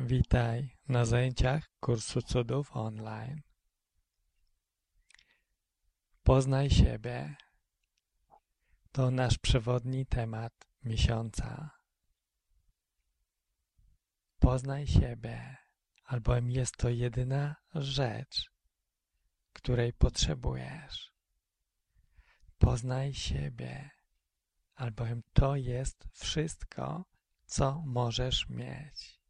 Witaj na zajęciach kursu cudów online. Poznaj siebie. To nasz przewodni temat miesiąca. Poznaj siebie, albowiem jest to jedyna rzecz, której potrzebujesz. Poznaj siebie, albowiem to jest wszystko, co możesz mieć.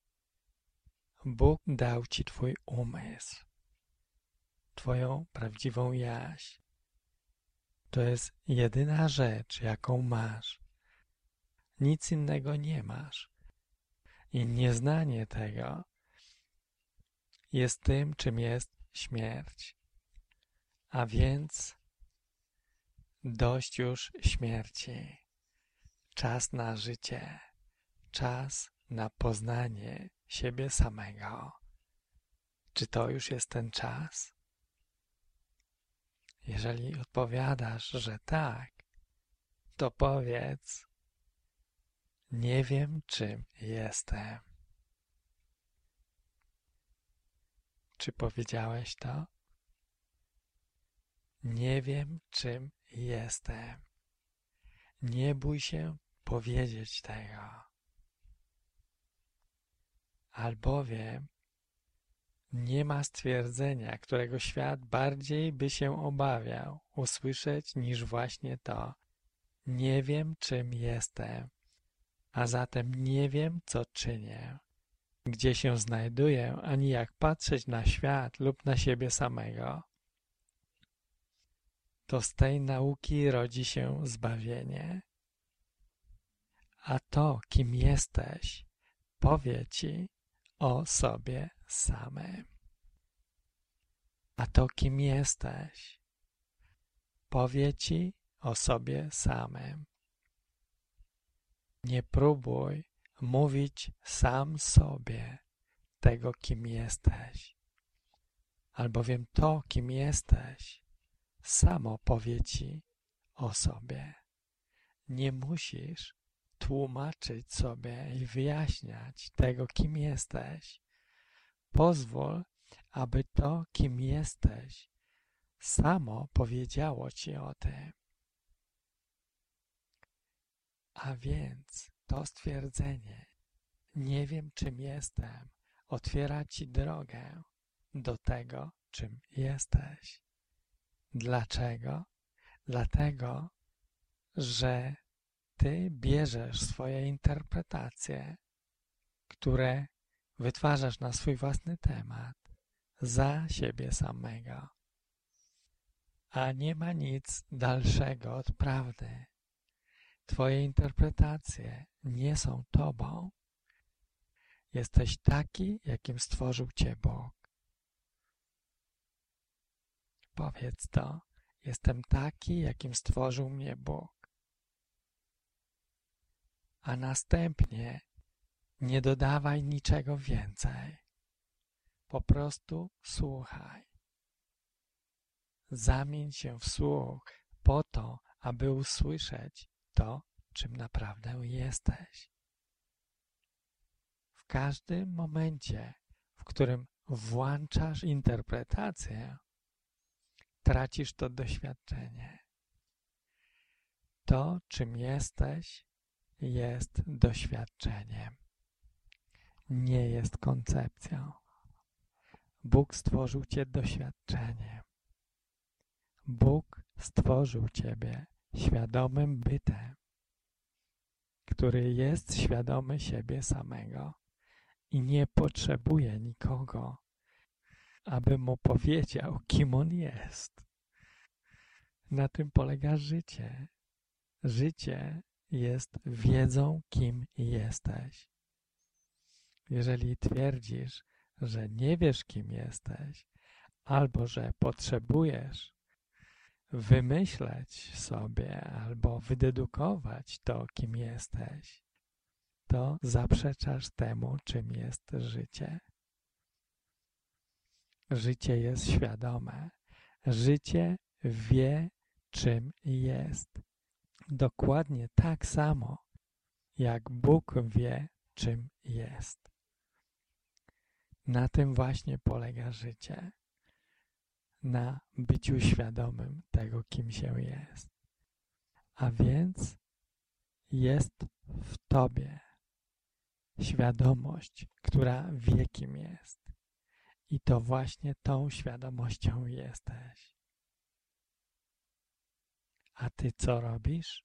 Bóg dał ci twój umysł, twoją prawdziwą jaźń. To jest jedyna rzecz, jaką masz. Nic innego nie masz. I nieznanie tego jest tym, czym jest śmierć. A więc dość już śmierci. Czas na życie. Czas na poznanie siebie samego. Czy to już jest ten czas? Jeżeli odpowiadasz, że tak, to powiedz: nie wiem, czym jestem. Czy powiedziałeś to? Nie wiem, czym jestem. Nie bój się powiedzieć tego. Albowiem nie ma stwierdzenia, którego świat bardziej by się obawiał usłyszeć niż właśnie to. Nie wiem, czym jestem, a zatem nie wiem, co czynię, gdzie się znajduję, ani jak patrzeć na świat lub na siebie samego. To z tej nauki rodzi się zbawienie. A to, kim jesteś, powie ci o sobie samym. A to, kim jesteś, powie ci o sobie samym. Nie próbuj mówić sam sobie tego, kim jesteś, albowiem to, kim jesteś, samo powie ci o sobie. Nie musisz tłumaczyć sobie i wyjaśniać tego, kim jesteś. Pozwól, aby to, kim jesteś, samo powiedziało ci o tym. A więc to stwierdzenie, nie wiem, czym jestem, otwiera ci drogę do tego, czym jesteś. Dlaczego? Dlatego, że ty bierzesz swoje interpretacje, które wytwarzasz na swój własny temat, za siebie samego. A nie ma nic dalszego od prawdy. Twoje interpretacje nie są tobą. Jesteś taki, jakim stworzył cię Bóg. Powiedz to. Jestem taki, jakim stworzył mnie Bóg. A następnie nie dodawaj niczego więcej. Po prostu słuchaj. Zamień się w słuch po to, aby usłyszeć to, czym naprawdę jesteś. W każdym momencie, w którym włączasz interpretację, tracisz to doświadczenie. To, czym jesteś, jest doświadczeniem. Nie jest koncepcją. Bóg stworzył cię doświadczeniem. Bóg stworzył ciebie świadomym bytem, który jest świadomy siebie samego i nie potrzebuje nikogo, aby mu powiedział, kim on jest. Na tym polega życie. Życie jest wiedzą, kim jesteś. Jeżeli twierdzisz, że nie wiesz, kim jesteś, albo że potrzebujesz wymyśleć sobie albo wydedukować to, kim jesteś, to zaprzeczasz temu, czym jest życie. Życie jest świadome. Życie wie, czym jest. Dokładnie tak samo, jak Bóg wie, czym jest. Na tym właśnie polega życie. Na byciu świadomym tego, kim się jest. A więc jest w tobie świadomość, która wie, kim jest. I to właśnie tą świadomością jesteś. A ty co robisz?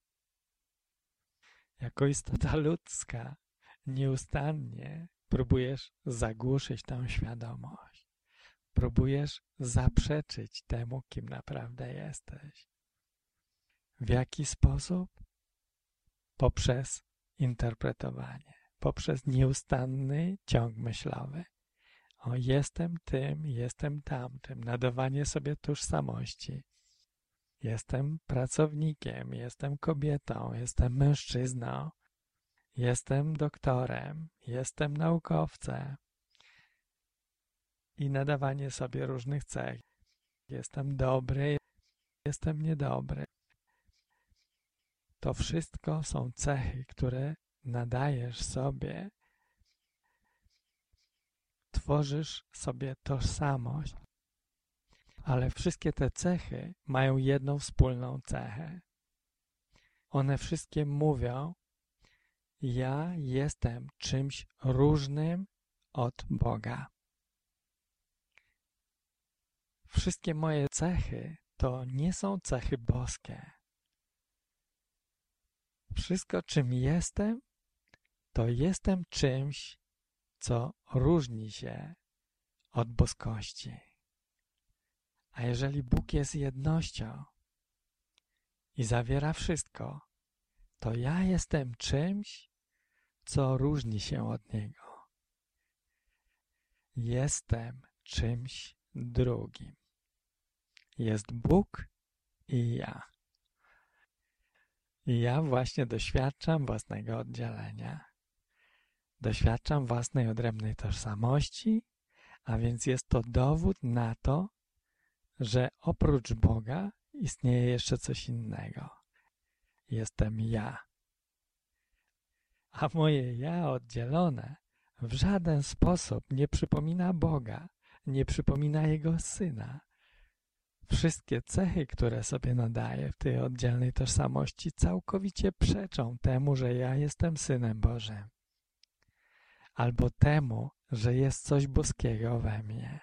Jako istota ludzka nieustannie próbujesz zagłuszyć tę świadomość. Próbujesz zaprzeczyć temu, kim naprawdę jesteś. W jaki sposób? Poprzez interpretowanie, poprzez nieustanny ciąg myślowy. O, jestem tym, jestem tamtym, nadawanie sobie tożsamości. Jestem pracownikiem, jestem kobietą, jestem mężczyzną, jestem doktorem, jestem naukowcem. I nadawanie sobie różnych cech. Jestem dobry, jestem niedobry. To wszystko są cechy, które nadajesz sobie. Tworzysz sobie tożsamość. Ale wszystkie te cechy mają jedną wspólną cechę. One wszystkie mówią, ja jestem czymś różnym od Boga. Wszystkie moje cechy to nie są cechy boskie. Wszystko, czym jestem, to jestem czymś, co różni się od boskości. A jeżeli Bóg jest jednością i zawiera wszystko, to ja jestem czymś, co różni się od Niego. Jestem czymś drugim. Jest Bóg i ja. I ja właśnie doświadczam własnego oddzielenia. Doświadczam własnej odrębnej tożsamości, a więc jest to dowód na to, że oprócz Boga istnieje jeszcze coś innego. Jestem ja. A moje ja oddzielone w żaden sposób nie przypomina Boga, nie przypomina Jego Syna. Wszystkie cechy, które sobie nadaję w tej oddzielnej tożsamości, całkowicie przeczą temu, że ja jestem Synem Bożym. Albo temu, że jest coś boskiego we mnie.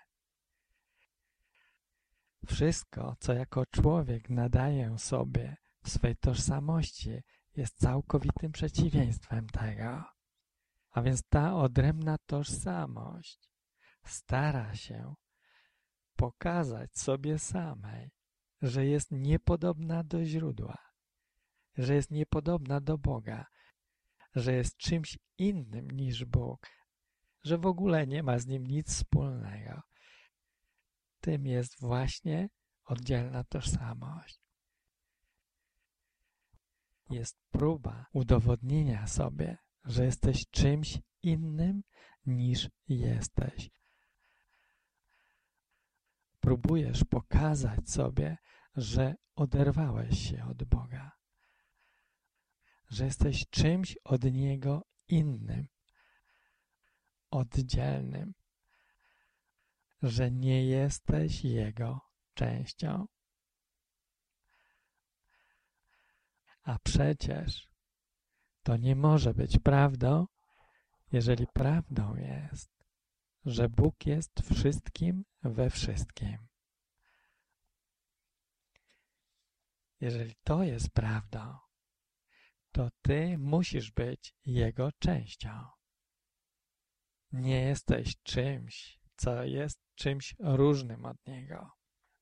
Wszystko, co jako człowiek nadaję sobie w swej tożsamości, jest całkowitym przeciwieństwem tego. A więc ta odrębna tożsamość stara się pokazać sobie samej, że jest niepodobna do źródła, że jest niepodobna do Boga, że jest czymś innym niż Bóg, że w ogóle nie ma z Nim nic wspólnego. Tym jest właśnie oddzielna tożsamość. Jest próba udowodnienia sobie, że jesteś czymś innym niż jesteś. Próbujesz pokazać sobie, że oderwałeś się od Boga, że jesteś czymś od Niego innym, oddzielnym, że nie jesteś Jego częścią. A przecież to nie może być prawdą, jeżeli prawdą jest, że Bóg jest wszystkim we wszystkim. Jeżeli to jest prawdą, to ty musisz być Jego częścią. Nie jesteś czymś, co jest czymś różnym od Niego.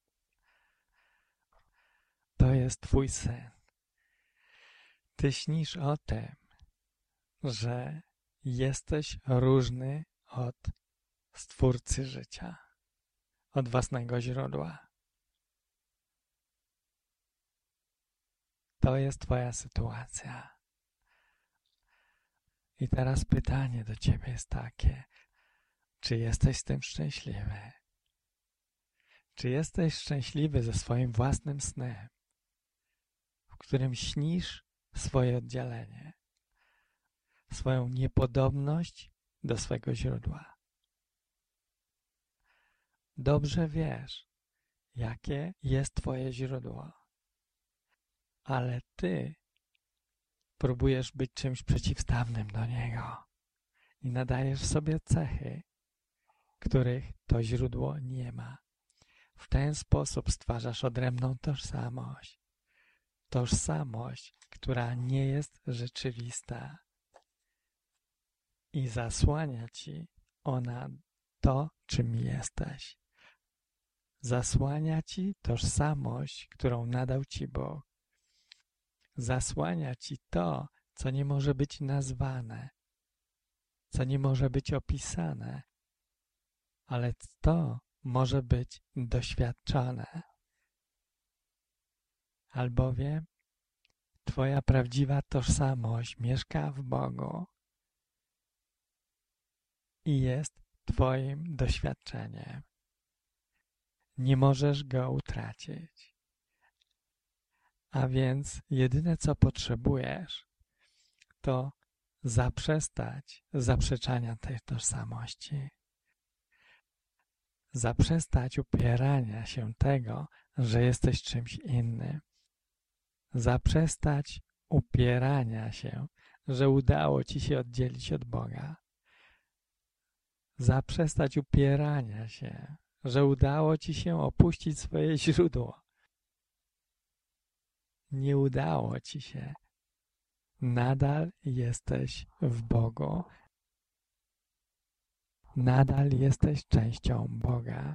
To jest Twój Syn. Ty śnisz o tym, że jesteś różny od Stwórcy życia, od własnego źródła. To jest Twoja sytuacja. I teraz pytanie do Ciebie jest takie, czy jesteś z tym szczęśliwy? Czy jesteś szczęśliwy ze swoim własnym snem, w którym śnisz swoje oddzielenie, swoją niepodobność do swego źródła? Dobrze wiesz, jakie jest twoje źródło, ale ty próbujesz być czymś przeciwstawnym do niego i nadajesz sobie cechy, których to źródło nie ma. W ten sposób stwarzasz odrębną tożsamość. Tożsamość, która nie jest rzeczywista i zasłania ci ona to, czym jesteś. Zasłania ci tożsamość, którą nadał ci Bóg. Zasłania ci to, co nie może być nazwane, co nie może być opisane, ale to może być doświadczone. Albowiem twoja prawdziwa tożsamość mieszka w Bogu i jest twoim doświadczeniem. Nie możesz go utracić. A więc jedyne, co potrzebujesz, to zaprzestać zaprzeczania tej tożsamości. Zaprzestać upierania się tego, że jesteś czymś innym. Zaprzestać upierania się, że udało ci się oddzielić od Boga. Zaprzestać upierania się, że udało ci się opuścić swoje źródło. Nie udało ci się. Nadal jesteś w Bogu. Nadal jesteś częścią Boga.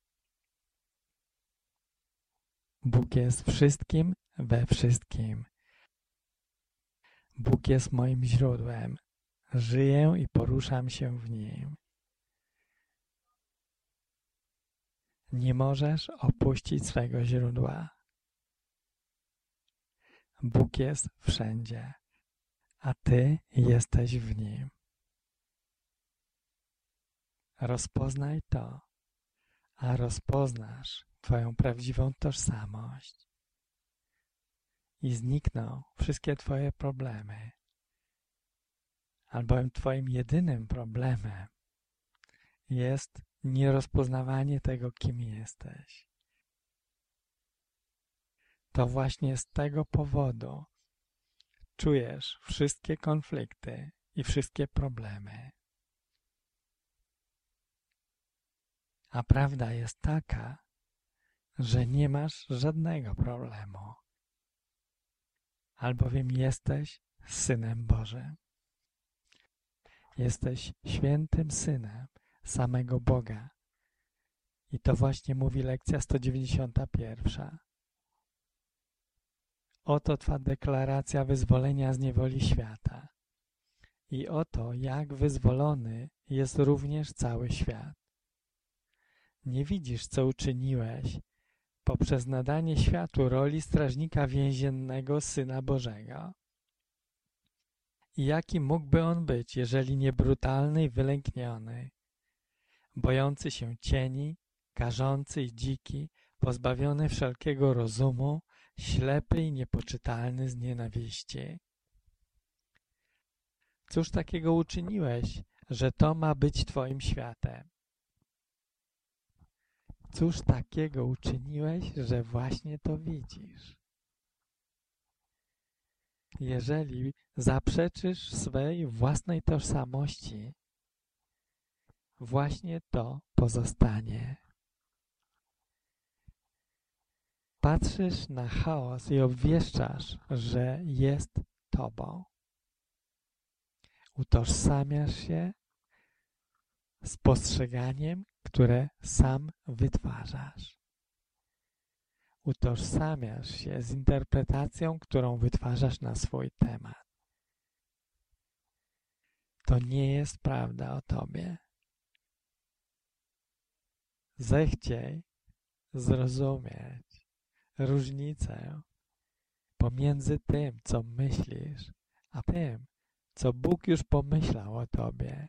Bóg jest wszystkim we wszystkim. Bóg jest moim źródłem. Żyję i poruszam się w Nim. Nie możesz opuścić swego źródła. Bóg jest wszędzie, a Ty jesteś w Nim. Rozpoznaj to, a rozpoznasz Twoją prawdziwą tożsamość i znikną wszystkie Twoje problemy, albowiem Twoim jedynym problemem jest nierozpoznawanie tego, kim jesteś. To właśnie z tego powodu czujesz wszystkie konflikty i wszystkie problemy. A prawda jest taka, że nie masz żadnego problemu, albowiem jesteś Synem Bożym. Jesteś świętym Synem samego Boga. I to właśnie mówi lekcja 191. Oto Twa deklaracja wyzwolenia z niewoli świata. I oto, jak wyzwolony jest również cały świat. Nie widzisz, co uczyniłeś poprzez nadanie światu roli strażnika więziennego Syna Bożego. I jaki mógłby on być, jeżeli nie brutalny i wylękniony, bojący się cieni, karzący i dziki, pozbawiony wszelkiego rozumu, ślepy i niepoczytalny z nienawiści. Cóż takiego uczyniłeś, że to ma być Twoim światem? Cóż takiego uczyniłeś, że właśnie to widzisz? Jeżeli zaprzeczysz swej własnej tożsamości, właśnie to pozostanie. Patrzysz na chaos i obwieszczasz, że jest Tobą. Utożsamiasz się z postrzeganiem, które sam wytwarzasz. Utożsamiasz się z interpretacją, którą wytwarzasz na swój temat. To nie jest prawda o Tobie. Zechciej zrozumieć różnicę pomiędzy tym, co myślisz, a tym, co Bóg już pomyślał o Tobie.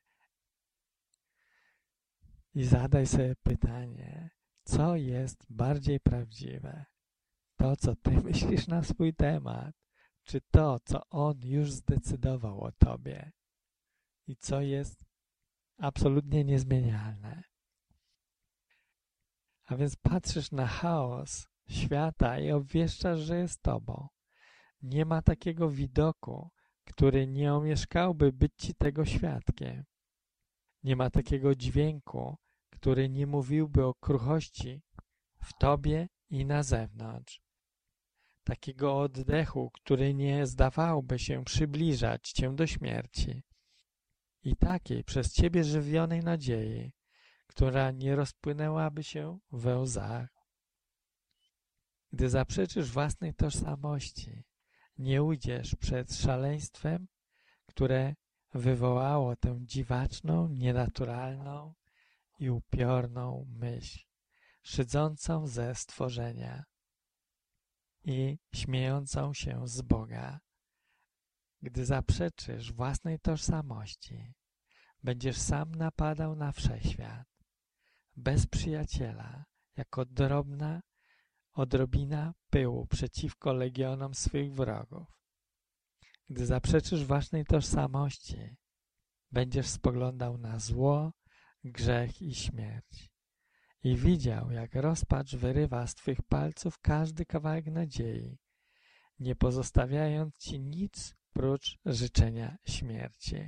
I zadaj sobie pytanie, co jest bardziej prawdziwe? To, co Ty myślisz na swój temat, czy to, co On już zdecydował o Tobie i co jest absolutnie niezmienialne? A więc patrzysz na chaos świata i obwieszczasz, że jest Tobą. Nie ma takiego widoku, który nie omieszkałby być Ci tego świadkiem. Nie ma takiego dźwięku, który nie mówiłby o kruchości w Tobie i na zewnątrz. Takiego oddechu, który nie zdawałby się przybliżać Cię do śmierci. I takiej przez Ciebie żywionej nadziei, która nie rozpłynęłaby się we łzach. Gdy zaprzeczysz własnej tożsamości, nie ujdziesz przed szaleństwem, które wywołało tę dziwaczną, nienaturalną i upiorną myśl, szydzącą ze stworzenia i śmiejącą się z Boga. Gdy zaprzeczysz własnej tożsamości, będziesz sam napadał na wszechświat, bez przyjaciela, jako drobna odrobina pyłu przeciwko legionom swych wrogów. Gdy zaprzeczysz własnej tożsamości, będziesz spoglądał na zło, grzech i śmierć i widział, jak rozpacz wyrywa z twych palców każdy kawałek nadziei, nie pozostawiając ci nic prócz życzenia śmierci.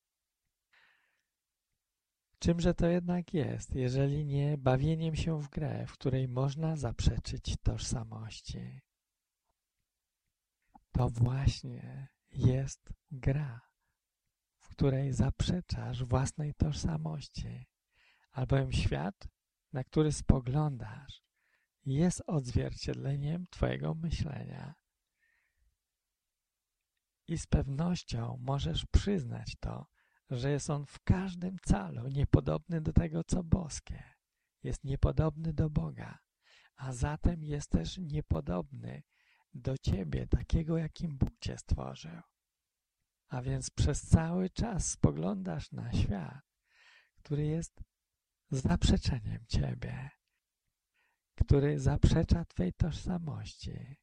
Czymże to jednak jest, jeżeli nie bawieniem się w grę, w której można zaprzeczyć tożsamości? To właśnie jest gra, w której zaprzeczasz własnej tożsamości, albowiem świat, na który spoglądasz, jest odzwierciedleniem Twojego myślenia. I z pewnością możesz przyznać to, że jest on w każdym calu niepodobny do tego, co boskie. Jest niepodobny do Boga, a zatem jest też niepodobny do Ciebie, takiego, jakim Bóg Cię stworzył. A więc przez cały czas spoglądasz na świat, który jest zaprzeczeniem Ciebie, który zaprzecza Twej tożsamości.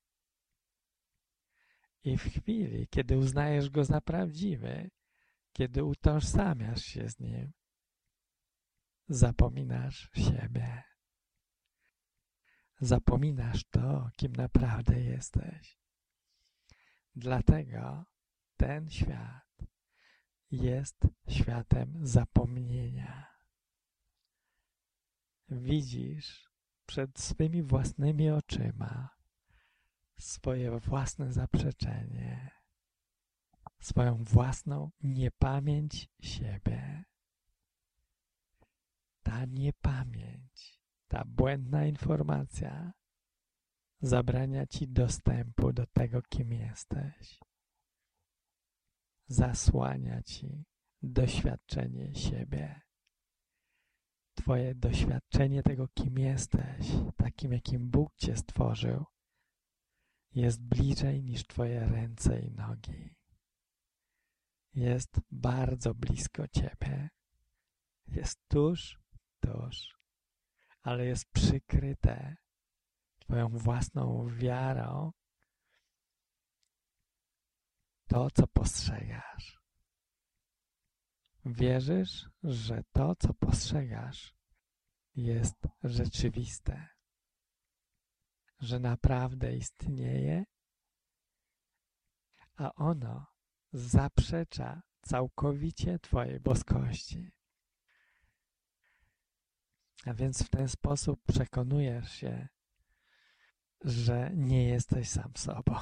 I w chwili, kiedy uznajesz go za prawdziwy, kiedy utożsamiasz się z nim, zapominasz siebie. Zapominasz to, kim naprawdę jesteś. Dlatego ten świat jest światem zapomnienia. Widzisz przed swymi własnymi oczyma swoje własne zaprzeczenie, swoją własną niepamięć siebie. Ta niepamięć, ta błędna informacja zabrania ci dostępu do tego, kim jesteś. Zasłania ci doświadczenie siebie. Twoje doświadczenie tego, kim jesteś, takim, jakim Bóg cię stworzył, jest bliżej niż twoje ręce i nogi. Jest bardzo blisko ciebie. Jest tuż, ale jest przykryte twoją własną wiarą to, co postrzegasz. Wierzysz, że to, co postrzegasz, jest rzeczywiste, że naprawdę istnieje, a ono zaprzecza całkowicie twojej boskości. A więc w ten sposób przekonujesz się, że nie jesteś sam sobą.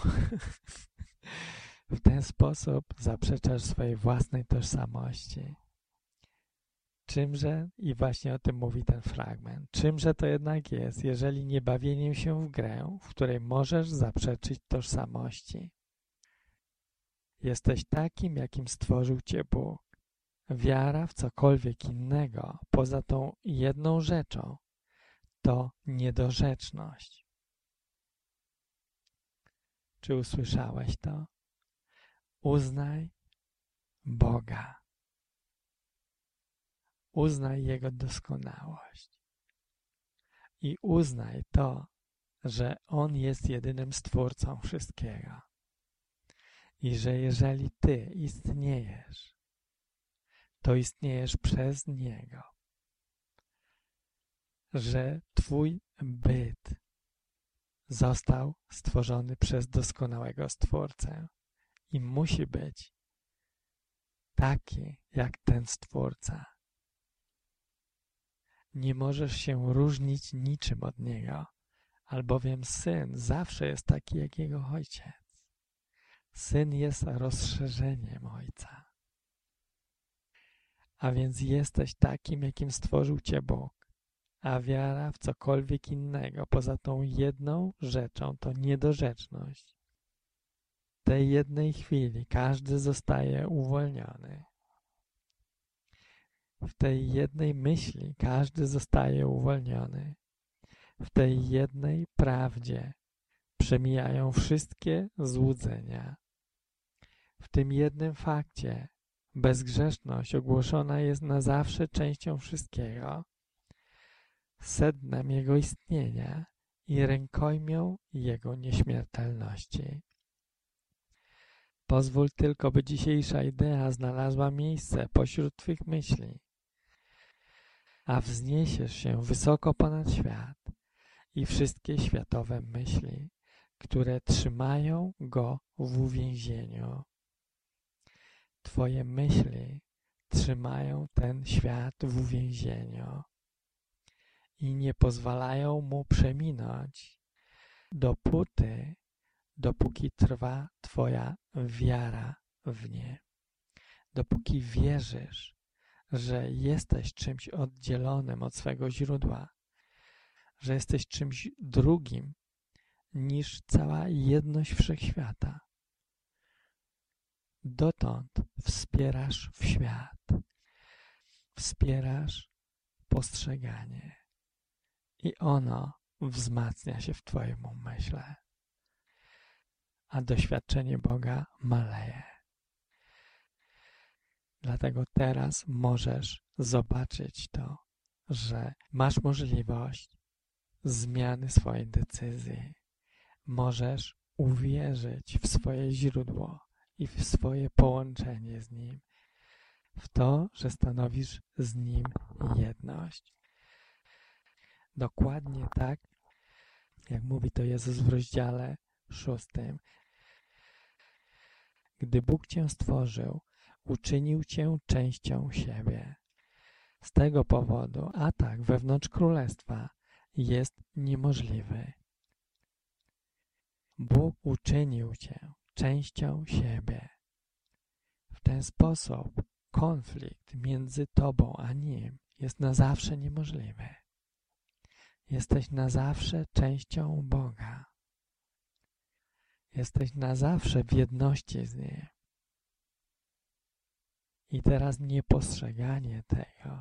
W ten sposób zaprzeczasz swojej własnej tożsamości. Czymże, i właśnie o tym mówi ten fragment, czymże to jednak jest, jeżeli nie bawieniem się w grę, w której możesz zaprzeczyć tożsamości? Jesteś takim, jakim stworzył cię Bóg. Wiara w cokolwiek innego, poza tą jedną rzeczą, to niedorzeczność. Czy usłyszałeś to? Uznaj Boga. Uznaj Jego doskonałość. I uznaj to, że On jest jedynym Stwórcą wszystkiego. I że jeżeli Ty istniejesz, to istniejesz przez Niego. że twój byt został stworzony przez doskonałego Stwórcę i musi być taki jak ten Stwórca. Nie możesz się różnić niczym od Niego, albowiem Syn zawsze jest taki jak Jego Ojciec. Syn jest rozszerzeniem Ojca. A więc jesteś takim, jakim stworzył Cię Bóg. A wiara w cokolwiek innego poza tą jedną rzeczą to niedorzeczność. W tej jednej chwili każdy zostaje uwolniony. W tej jednej myśli każdy zostaje uwolniony. W tej jednej prawdzie przemijają wszystkie złudzenia. W tym jednym fakcie bezgrzeszność ogłoszona jest na zawsze częścią wszystkiego, sednem Jego istnienia i rękojmią Jego nieśmiertelności. Pozwól tylko, by dzisiejsza idea znalazła miejsce pośród Twych myśli, a wzniesiesz się wysoko ponad świat i wszystkie światowe myśli, które trzymają go w uwięzieniu. Twoje myśli trzymają ten świat w uwięzieniu i nie pozwalają mu przeminąć, dopóki trwa Twoja wiara w nie. Dopóki wierzysz, że jesteś czymś oddzielonym od swego źródła, że jesteś czymś drugim niż cała jedność wszechświata. Dotąd wspierasz w świat, wspierasz postrzeganie i ono wzmacnia się w Twoim umyśle, a doświadczenie Boga maleje. Dlatego teraz możesz zobaczyć to, że masz możliwość zmiany swojej decyzji. Możesz uwierzyć w swoje źródło i w swoje połączenie z Nim, w to, że stanowisz z Nim jedność. Dokładnie tak, jak mówi to Jezus w rozdziale 6. Gdy Bóg Cię stworzył, uczynił Cię częścią siebie. Z tego powodu atak wewnątrz królestwa jest niemożliwy. Bóg uczynił Cię częścią siebie. W ten sposób konflikt między Tobą a Nim jest na zawsze niemożliwy. Jesteś na zawsze częścią Boga. Jesteś na zawsze w jedności z Nim. I teraz niepostrzeganie tego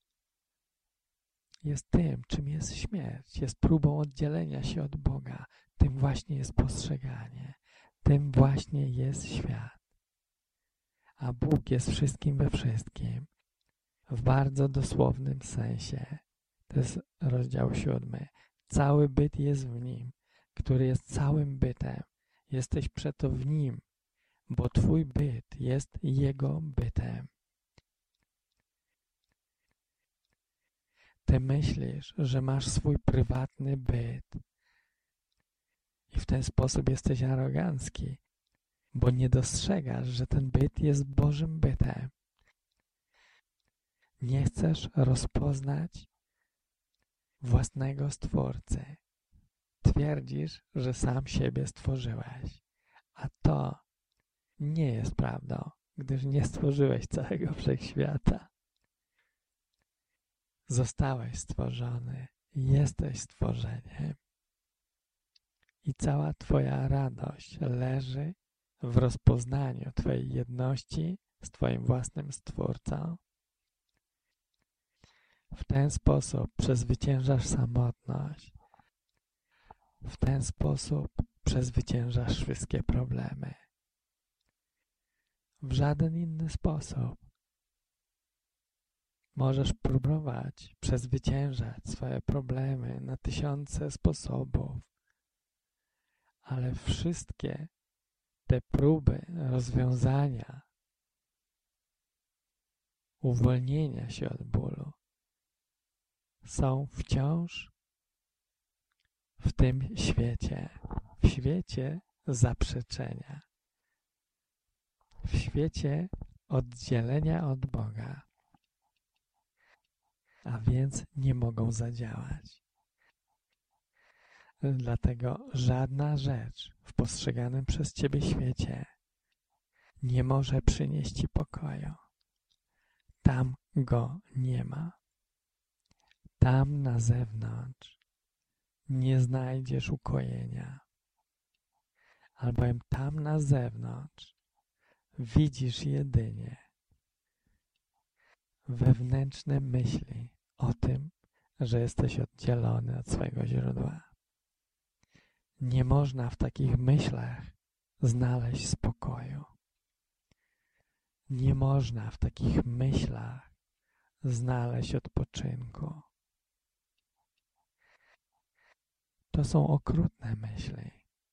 jest tym, czym jest śmierć. Jest próbą oddzielenia się od Boga. Tym właśnie jest postrzeganie. Tym właśnie jest świat. A Bóg jest wszystkim we wszystkim. W bardzo dosłownym sensie. To jest rozdział 7. Cały byt jest w Nim, który jest całym bytem. Jesteś przeto w Nim, bo Twój byt jest Jego bytem. Ty myślisz, że masz swój prywatny byt i w ten sposób jesteś arogancki, bo nie dostrzegasz, że ten byt jest Bożym bytem. Nie chcesz rozpoznać własnego Stwórcy. Twierdzisz, że sam siebie stworzyłeś, a to nie jest prawdą, gdyż nie stworzyłeś całego wszechświata. Zostałeś stworzony, jesteś stworzeniem i cała Twoja radość leży w rozpoznaniu Twojej jedności z Twoim własnym Stwórcą. W ten sposób przezwyciężasz samotność. W ten sposób przezwyciężasz wszystkie problemy. W żaden inny sposób. Możesz próbować przezwyciężać swoje problemy na tysiące sposobów, ale wszystkie te próby rozwiązania, uwolnienia się od bólu są wciąż w tym świecie, w świecie zaprzeczenia, w świecie oddzielenia od Boga, a więc nie mogą zadziałać. Dlatego żadna rzecz w postrzeganym przez Ciebie świecie nie może przynieść Ci pokoju. Tam go nie ma. Tam na zewnątrz nie znajdziesz ukojenia, albowiem tam na zewnątrz widzisz jedynie wewnętrzne myśli o tym, że jesteś oddzielony od swojego źródła. Nie można w takich myślach znaleźć spokoju. Nie można w takich myślach znaleźć odpoczynku. To są okrutne myśli.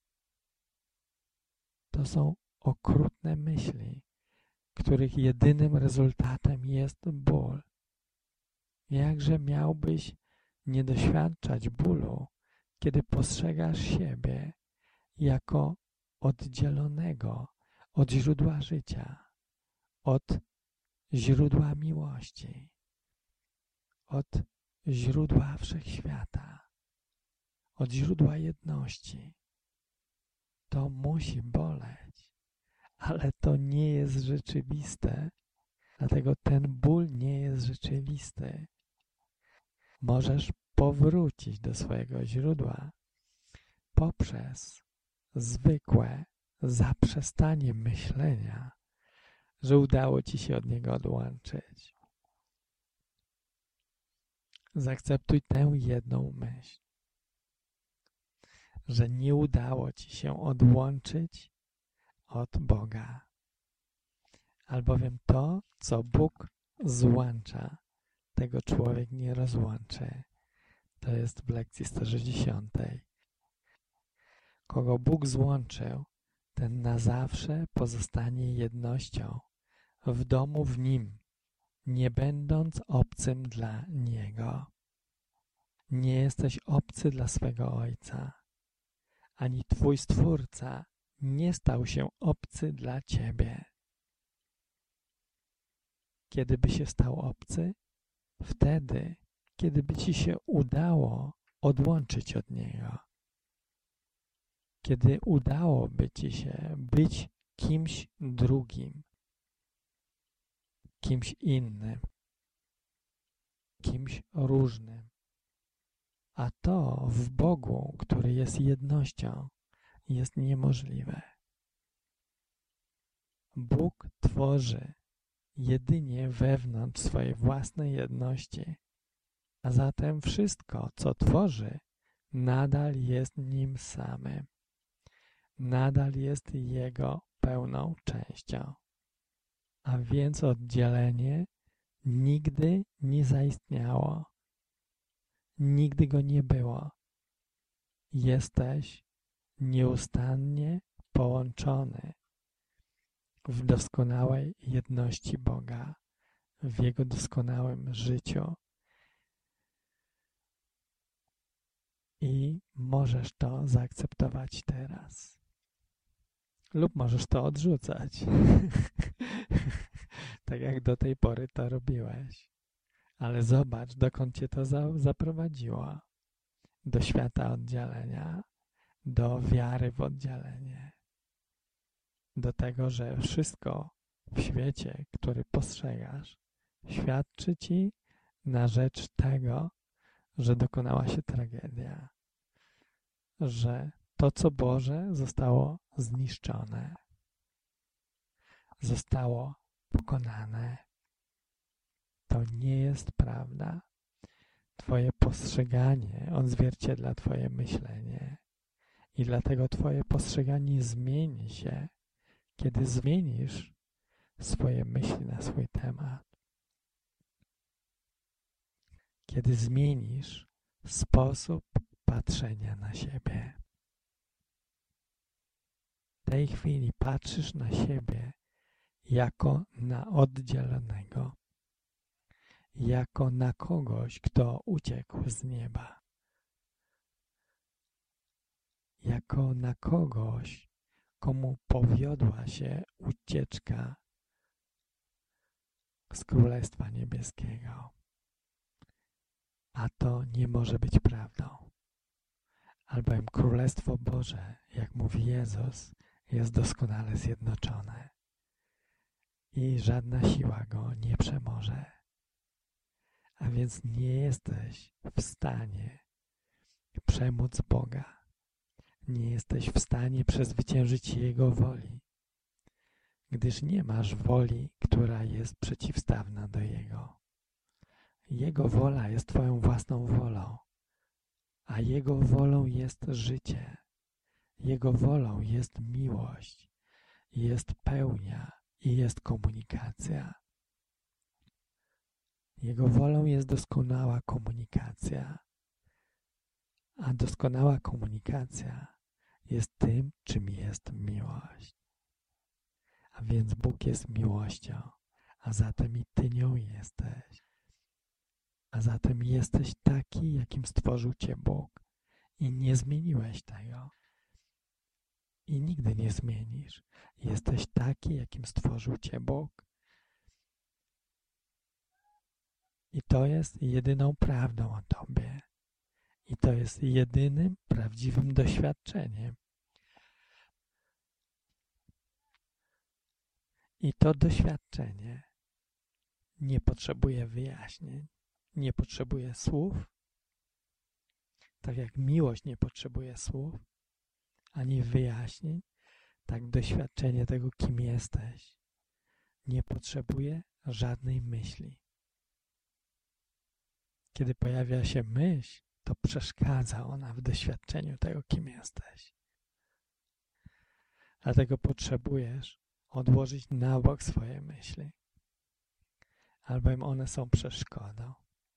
To są okrutne myśli, których jedynym rezultatem jest ból. Jakże miałbyś nie doświadczać bólu, kiedy postrzegasz siebie jako oddzielonego od źródła życia, od źródła miłości, od źródła wszechświata, od źródła jedności. To musi boleć, ale to nie jest rzeczywiste, dlatego ten ból nie jest rzeczywisty. Możesz powrócić do swojego źródła poprzez zwykłe zaprzestanie myślenia, że udało Ci się od niego odłączyć. Zaakceptuj tę jedną myśl, że nie udało Ci się odłączyć od Boga, albowiem to, co Bóg złącza, tego człowiek nie rozłączy. To jest w lekcji 160. Kogo Bóg złączył, ten na zawsze pozostanie jednością, w domu w Nim, nie będąc obcym dla Niego. Nie jesteś obcy dla swego Ojca, ani Twój Stwórca nie stał się obcy dla Ciebie. Kiedy by się stał obcy? Wtedy, kiedy by Ci się udało odłączyć od Niego. Kiedy udałoby Ci się być kimś drugim, kimś innym, kimś różnym. A to w Bogu, który jest jednością, jest niemożliwe. Bóg tworzy jedynie wewnątrz swojej własnej jedności, a zatem wszystko, co tworzy, nadal jest Nim samym. Nadal jest Jego pełną częścią. A więc oddzielenie nigdy nie zaistniało. Nigdy go nie było. Jesteś nieustannie połączony w doskonałej jedności Boga, w Jego doskonałym życiu. I możesz to zaakceptować teraz. Lub możesz to odrzucać. Tak jak do tej pory to robiłeś. Ale zobacz, dokąd Cię to zaprowadziło. Do świata oddzielenia, do wiary w oddzielenie. Do tego, że wszystko w świecie, który postrzegasz, świadczy Ci na rzecz tego, że dokonała się tragedia. Że to, co Boże, zostało zniszczone. Zostało pokonane. To nie jest prawda. Twoje postrzeganie odzwierciedla Twoje myślenie. I dlatego Twoje postrzeganie zmieni się, kiedy zmienisz swoje myśli na swój temat. Kiedy zmienisz sposób patrzenia na siebie. W tej chwili patrzysz na siebie jako na oddzielonego. jako na kogoś, kto uciekł z nieba. Jako na kogoś, komu powiodła się ucieczka z Królestwa Niebieskiego. A to nie może być prawdą. Albowiem Królestwo Boże, jak mówi Jezus, jest doskonale zjednoczone i żadna siła go nie przemoże. A więc nie jesteś w stanie przemóc Boga. Nie jesteś w stanie przezwyciężyć Jego woli, gdyż nie masz woli, która jest przeciwstawna do Jego. Jego wola jest Twoją własną wolą, a Jego wolą jest życie. Jego wolą jest miłość, jest pełnia i jest komunikacja. Jego wolą jest doskonała komunikacja, a doskonała komunikacja jest tym, czym jest miłość. A więc Bóg jest miłością, a zatem i Ty nią jesteś. A zatem jesteś taki, jakim stworzył Cię Bóg i nie zmieniłeś tego. I nigdy nie zmienisz. Jesteś taki, jakim stworzył Cię Bóg. I to jest jedyną prawdą o Tobie. I to jest jedynym prawdziwym doświadczeniem. I to doświadczenie nie potrzebuje wyjaśnień, nie potrzebuje słów, tak jak miłość nie potrzebuje słów, ani wyjaśnień, tak doświadczenie tego, kim jesteś, nie potrzebuje żadnej myśli. Kiedy pojawia się myśl, to przeszkadza ona w doświadczeniu tego, kim jesteś. Dlatego potrzebujesz odłożyć na bok swoje myśli, albowiem one są przeszkodą.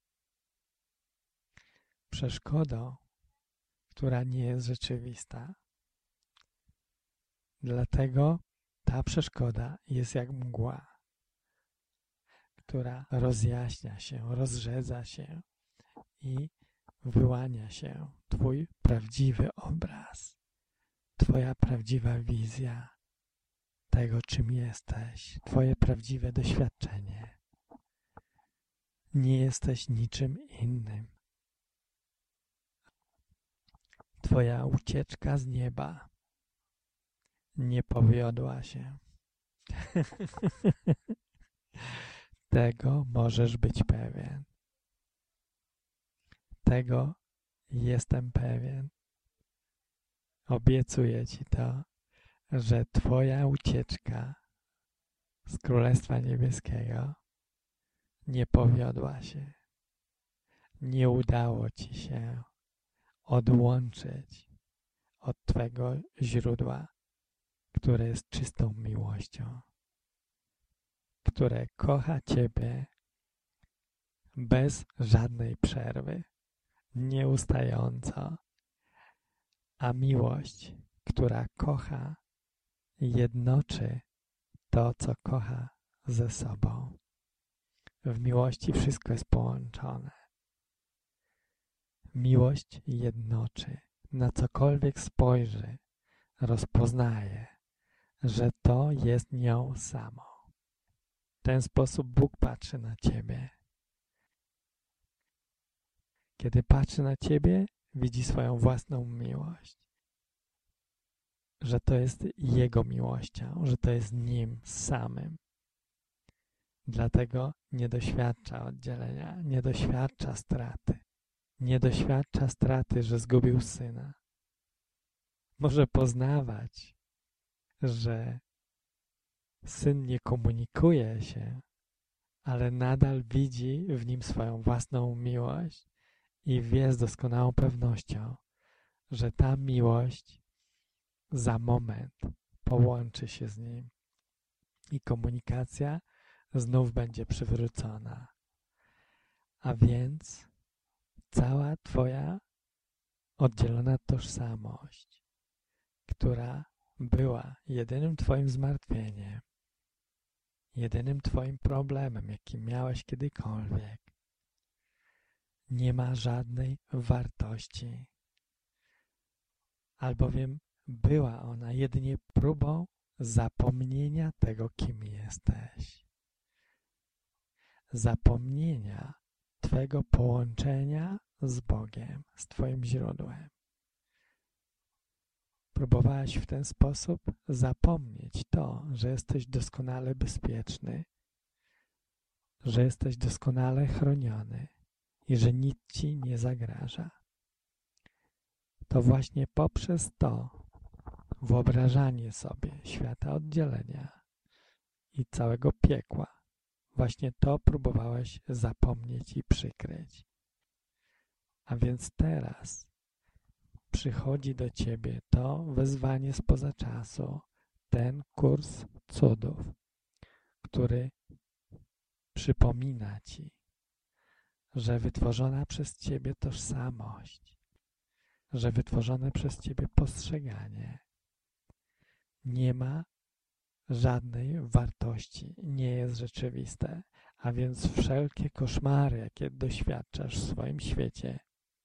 Przeszkodą, która nie jest rzeczywista. Dlatego ta przeszkoda jest jak mgła, która rozjaśnia się, rozrzedza się i wyłania się Twój prawdziwy obraz, Twoja prawdziwa wizja tego, czym jesteś, Twoje prawdziwe doświadczenie. Nie jesteś niczym innym. Twoja ucieczka z nieba nie powiodła się. Tego możesz być pewien. Tego jestem pewien. Obiecuję Ci to, że Twoja ucieczka z Królestwa Niebieskiego nie powiodła się. Nie udało Ci się odłączyć od Twego źródła, które jest czystą miłością, które kocha Ciebie bez żadnej przerwy, nieustająco, a miłość, która kocha, jednoczy to, co kocha ze sobą. W miłości wszystko jest połączone. Miłość jednoczy. Na cokolwiek spojrzy, rozpoznaje, że to jest nią samą. W ten sposób Bóg patrzy na Ciebie. Kiedy patrzy na Ciebie, widzi swoją własną miłość. Że to jest Jego miłością, że to jest Nim samym. Dlatego nie doświadcza oddzielenia, nie doświadcza straty. Nie doświadcza straty, że zgubił Syna. Może poznawać, że Syn nie komunikuje się, ale nadal widzi w Nim swoją własną miłość i wie z doskonałą pewnością, że ta miłość za moment połączy się z Nim i komunikacja znów będzie przywrócona. A więc cała Twoja oddzielona tożsamość, która była jedynym Twoim zmartwieniem, jedynym Twoim problemem, jaki miałeś kiedykolwiek, nie ma żadnej wartości, albowiem była ona jedynie próbą zapomnienia tego, kim jesteś. Zapomnienia Twego połączenia z Bogiem, z Twoim źródłem. Próbowałaś w ten sposób zapomnieć to, że jesteś doskonale bezpieczny, że jesteś doskonale chroniony i że nic Ci nie zagraża. To właśnie poprzez to wyobrażanie sobie świata oddzielenia i całego piekła, właśnie to próbowałeś zapomnieć i przykryć. A więc teraz przychodzi do Ciebie to wezwanie spoza czasu, ten kurs cudów, który przypomina Ci, że wytworzona przez Ciebie tożsamość, że wytworzone przez Ciebie postrzeganie nie ma żadnej wartości, nie jest rzeczywiste, a więc wszelkie koszmary, jakie doświadczasz w swoim świecie,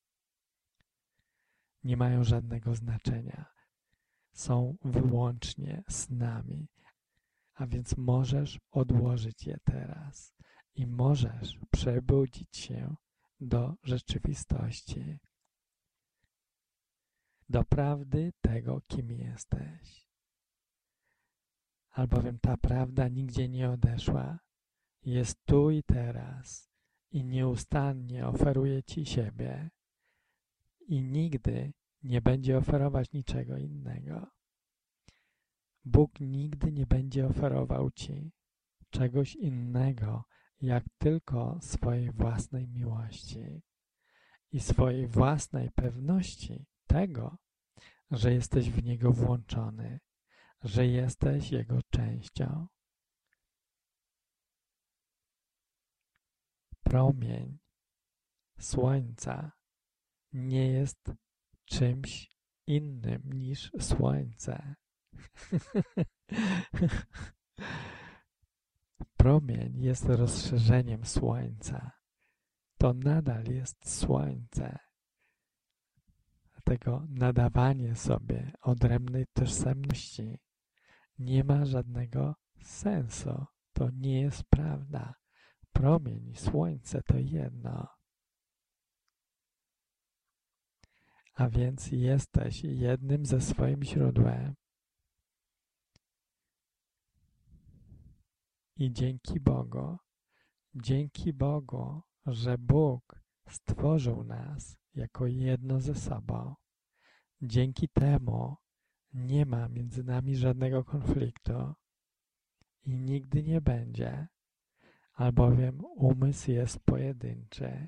nie mają żadnego znaczenia. Są wyłącznie snami, a więc możesz odłożyć je teraz i możesz przebudzić się do rzeczywistości, do prawdy tego, kim jesteś. Albowiem ta prawda nigdzie nie odeszła, jest tu i teraz i nieustannie oferuje Ci siebie i nigdy nie będzie oferować niczego innego. Bóg nigdy nie będzie oferował Ci czegoś innego, jak tylko swojej własnej miłości i swojej własnej pewności tego, że jesteś w Niego włączony, że jesteś Jego częścią. Promień słońca nie jest czymś innym niż słońce. Promień jest rozszerzeniem słońca. To nadal jest słońce. Dlatego nadawanie sobie odrębnej tożsamości nie ma żadnego sensu. To nie jest prawda. Promień i słońce to jedno. A więc jesteś jednym ze swoim źródłem. I dzięki Bogu, że Bóg stworzył nas jako jedno ze sobą. Dzięki temu nie ma między nami żadnego konfliktu i nigdy nie będzie, albowiem umysł jest pojedynczy.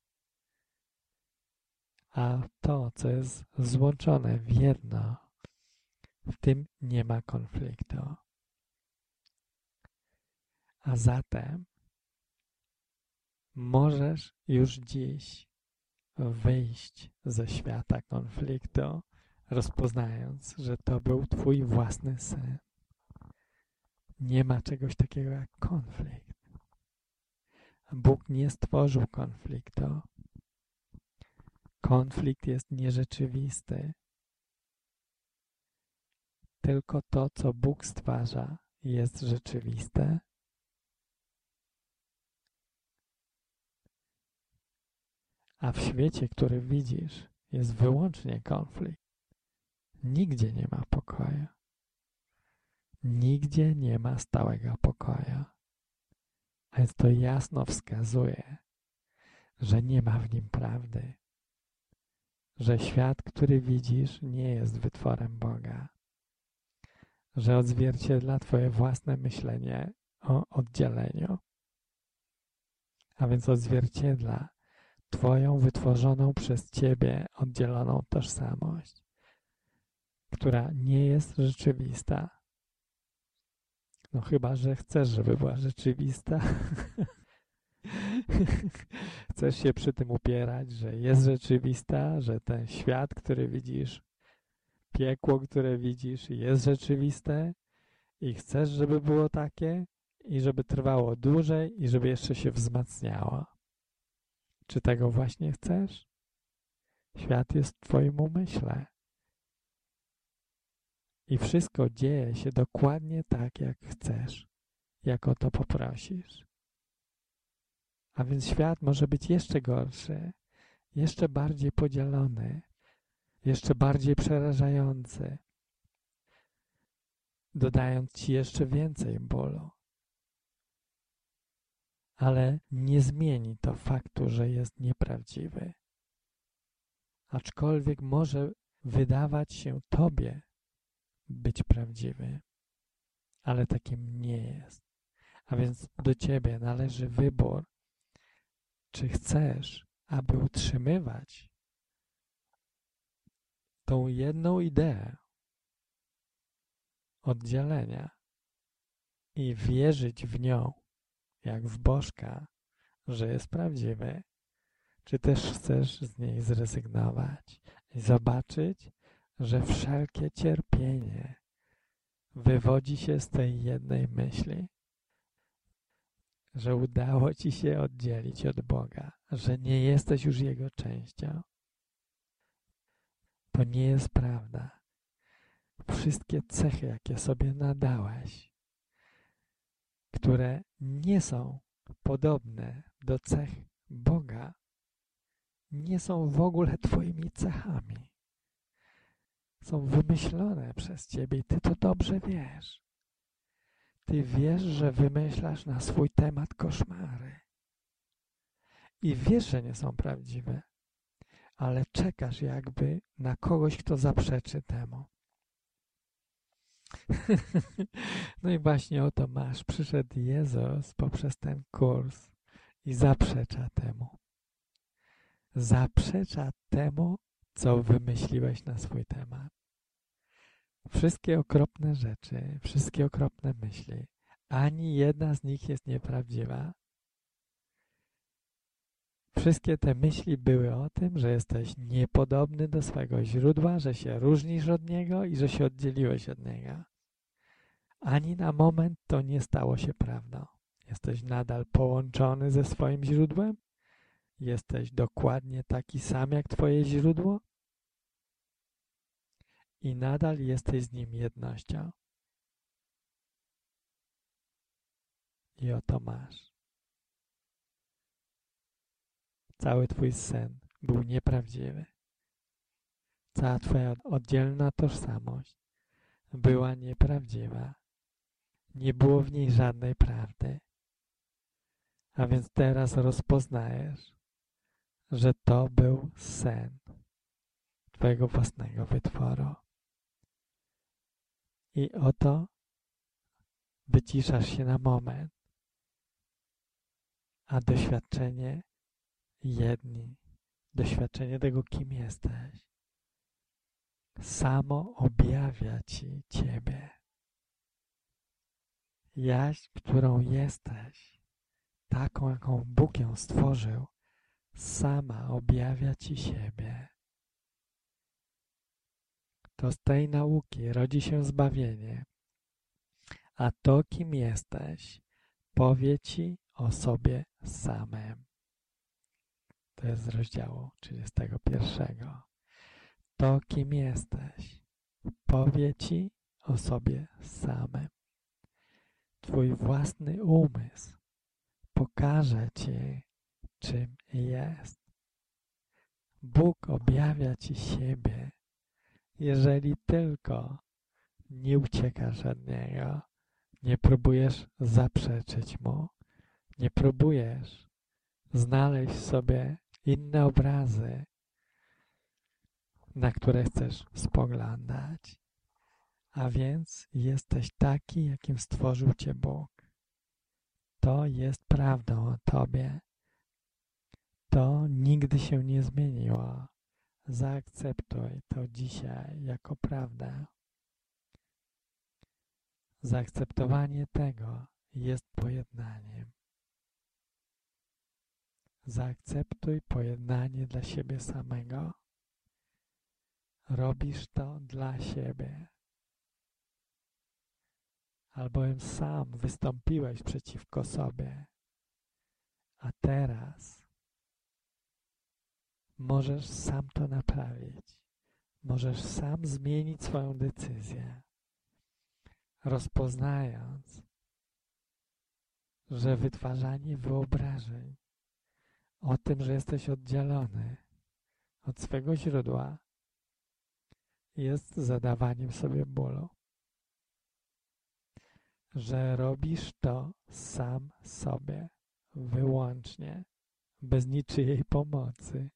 A to, co jest złączone w jedno, w tym nie ma konfliktu. A zatem możesz już dziś wyjść ze świata konfliktu, rozpoznając, że to był Twój własny syn. Nie ma czegoś takiego jak konflikt. Bóg nie stworzył konfliktu. Konflikt jest nierzeczywisty. Tylko to, co Bóg stwarza, jest rzeczywiste. A w świecie, który widzisz, jest wyłącznie konflikt. Nigdzie nie ma pokoju. Nigdzie nie ma stałego pokoju. A więc to jasno wskazuje, że nie ma w nim prawdy. Że świat, który widzisz, nie jest wytworem Boga. Że odzwierciedla Twoje własne myślenie o oddzieleniu. A więc odzwierciedla Twoją wytworzoną przez Ciebie oddzieloną tożsamość, która nie jest rzeczywista. No chyba, że chcesz, żeby była rzeczywista. Chcesz się przy tym upierać, że jest rzeczywista, że ten świat, który widzisz, piekło, które widzisz, jest rzeczywiste i chcesz, żeby było takie i żeby trwało dłużej i żeby jeszcze się wzmacniało. Czy tego właśnie chcesz? Świat jest w twoim umyśle. I wszystko dzieje się dokładnie tak, jak chcesz, jak o to poprosisz. A więc świat może być jeszcze gorszy, jeszcze bardziej podzielony, jeszcze bardziej przerażający, dodając ci jeszcze więcej bólu. Ale nie zmieni to faktu, że jest nieprawdziwy. Aczkolwiek może wydawać się tobie być prawdziwy, ale takim nie jest. A więc do ciebie należy wybór, czy chcesz, aby utrzymywać tą jedną ideę oddzielenia i wierzyć w nią, jak w Bożka, że jest prawdziwy, czy też chcesz z niej zrezygnować i zobaczyć, że wszelkie cierpienie wywodzi się z tej jednej myśli, że udało ci się oddzielić od Boga, że nie jesteś już Jego częścią. To nie jest prawda. Wszystkie cechy, jakie sobie nadałeś, które nie są podobne do cech Boga, nie są w ogóle twoimi cechami. Są wymyślone przez ciebie i ty to dobrze wiesz. Ty wiesz, że wymyślasz na swój temat koszmary. I wiesz, że nie są prawdziwe, ale czekasz jakby na kogoś, kto zaprzeczy temu. No i właśnie oto masz. Przyszedł Jezus poprzez ten kurs i zaprzecza temu. Zaprzecza temu, co wymyśliłeś na swój temat. Wszystkie okropne rzeczy, wszystkie okropne myśli, ani jedna z nich jest nieprawdziwa. Wszystkie te myśli były o tym, że jesteś niepodobny do swego źródła, że się różnisz od niego i że się oddzieliłeś od niego. Ani na moment to nie stało się prawdą. Jesteś nadal połączony ze swoim źródłem? Jesteś dokładnie taki sam jak twoje źródło? I nadal jesteś z nim jednością. I oto masz. Cały twój sen był nieprawdziwy. Cała twoja oddzielna tożsamość była nieprawdziwa. Nie było w niej żadnej prawdy. A więc teraz rozpoznajesz, że to był sen twojego własnego wytworu. I oto wyciszasz się na moment, a doświadczenie doświadczenie tego, kim jesteś, samo objawia ci ciebie. Jaźń, którą jesteś, taką, jaką Bóg ją stworzył, sama objawia ci siebie. To z tej nauki rodzi się zbawienie, a to, kim jesteś, powie ci o sobie samym. To jest z rozdziału 31. To, kim jesteś, powie ci o sobie samym. Twój własny umysł pokaże ci, czym jest. Bóg objawia ci siebie, jeżeli tylko nie uciekasz od Niego, nie próbujesz zaprzeczyć Mu, nie próbujesz znaleźć sobie inne obrazy, na które chcesz spoglądać. A więc jesteś taki, jakim stworzył cię Bóg. To jest prawdą o tobie. To nigdy się nie zmieniło. Zaakceptuj to dzisiaj jako prawdę. Zaakceptowanie tego jest pojednaniem. Zaakceptuj pojednanie dla siebie samego. Robisz to dla siebie. Albowiem sam wystąpiłeś przeciwko sobie. A teraz Możesz sam to naprawić. Możesz sam zmienić swoją decyzję, rozpoznając, że wytwarzanie wyobrażeń o tym, że jesteś oddzielony od swego źródła, jest zadawaniem sobie bólu. Że robisz to sam sobie, wyłącznie, bez niczyjej pomocy.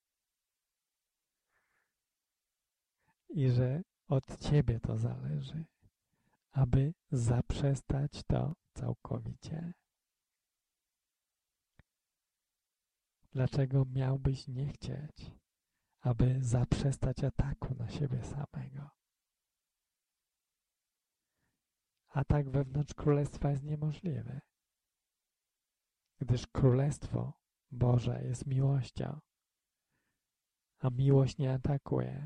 I że od ciebie to zależy, aby zaprzestać to całkowicie. Dlaczego miałbyś nie chcieć, aby zaprzestać ataku na siebie samego? Atak wewnątrz Królestwa jest niemożliwy, gdyż Królestwo Boże jest miłością, a miłość nie atakuje.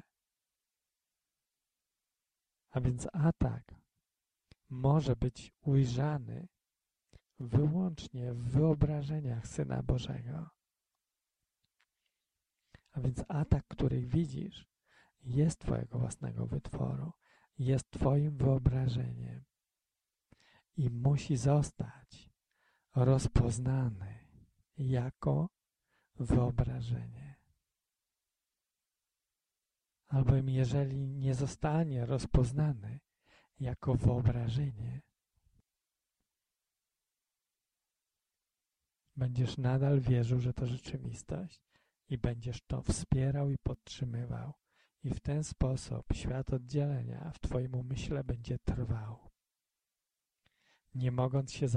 A więc atak może być ujrzany wyłącznie w wyobrażeniach Syna Bożego. A więc atak, który widzisz, jest twojego własnego wytworu, jest twoim wyobrażeniem i musi zostać rozpoznany jako wyobrażenie. Albowiem jeżeli nie zostanie rozpoznany jako wyobrażenie, będziesz nadal wierzył, że to rzeczywistość i będziesz to wspierał i podtrzymywał. I w ten sposób świat oddzielenia w twoim umyśle będzie trwał, nie mogąc się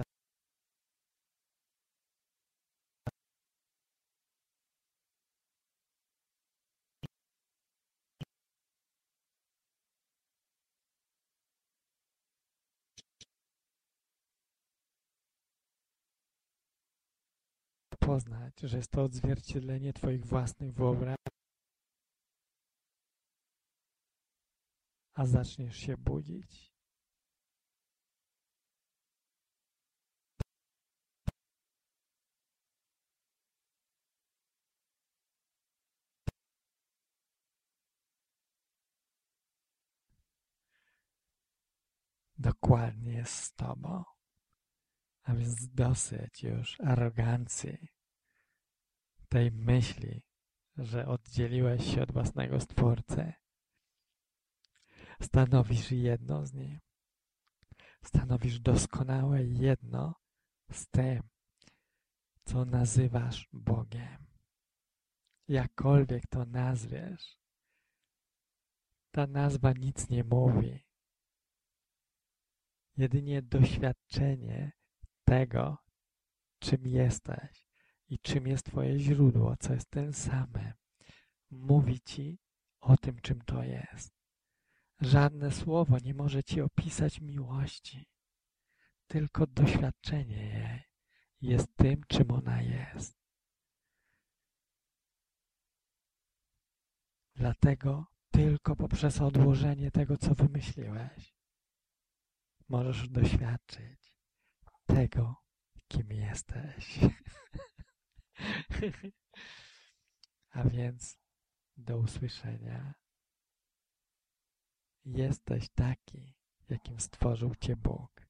poznać, że jest to odzwierciedlenie twoich własnych wyobrażeń, a zaczniesz się budzić. Dokładnie jest z tobą. A więc dosyć już arogancji, tej myśli, że oddzieliłeś się od własnego Stwórcy. Stanowisz jedno z Nim. Stanowisz doskonałe jedno z tym, co nazywasz Bogiem. Jakkolwiek to nazwiesz, ta nazwa nic nie mówi. Jedynie doświadczenie tego, czym jesteś i czym jest twoje źródło, co jest tym samym, mówi ci o tym, czym to jest. Żadne słowo nie może ci opisać miłości, tylko doświadczenie jej jest tym, czym ona jest. Dlatego tylko poprzez odłożenie tego, co wymyśliłeś, możesz doświadczyć tego, kim jesteś. A więc do usłyszenia. Jesteś taki, jakim stworzył cię Bóg.